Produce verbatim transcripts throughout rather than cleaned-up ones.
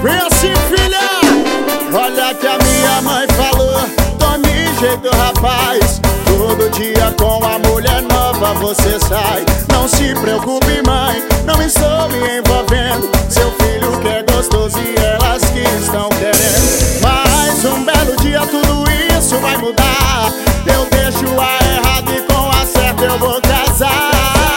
Vem assim, filha. Olha que a minha mãe falou, tome jeito, rapaz. Todo dia com a mulher nova você sai. Não se preocupe, mãe, não estou me envolvendo. Seu filho que é gostoso e elas que estão querendo. Mas um belo dia tudo isso vai mudar. Eu deixo a errada e com a certa eu vou casar.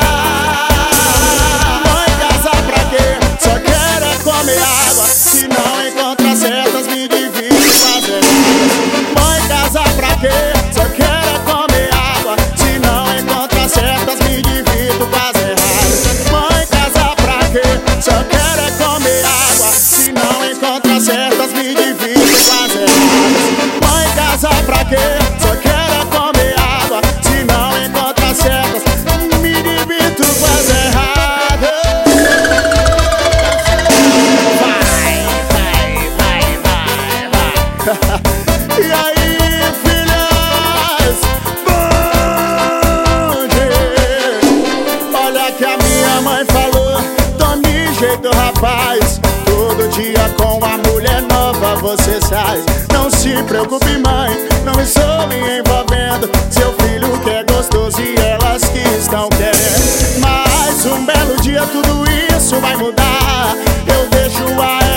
Mãe, casar pra quê? Só quero é comer água. Se não encontra certas, me divide e fazer. Mãe, casar pra quê? Só quero é comer água. Se não encontra certas, me divido com as erradas. Mãe, casar pra quê? Só quero é comer água. Se não encontra certas, me divido com as erradas. Mãe, casar pra quê? Só quero é comer água. Se não encontra certas, me divido com as erradas. Vai, vai, vai, vai, vai. E aí, filhas? Bom dia. Olha que a minha mãe falou, tome jeito, rapaz. Todo dia com a mulher nova você sai. Não se preocupe, mãe, não estou me envolvendo. Seu filho que é gostoso e elas que estão querendo. Mas um belo dia tudo isso vai mudar. Eu deixo a